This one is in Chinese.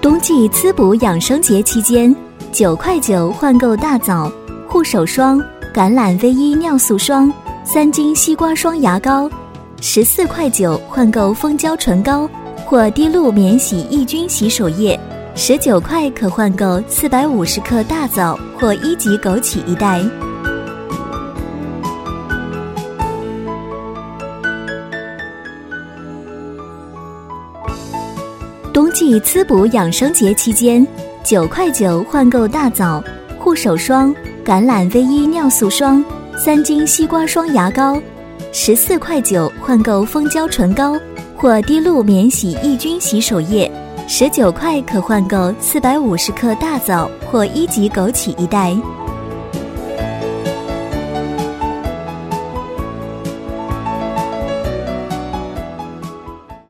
冬季滋补养生节期间，9块9换购大枣、护手霜、橄榄 V1 尿素霜、3斤西瓜霜牙膏，14块9换购蜂胶唇膏或滴露免洗抑菌洗手液，19块可换购450克大枣或1级枸杞1袋。冬季滋补养生节期间，9块9换购大枣、护手霜、橄榄 V1 尿素霜、3斤西瓜霜牙膏，14块9换购蜂胶唇膏或滴露免洗抑菌洗手液，19块可换购450克大枣或1级枸杞1袋。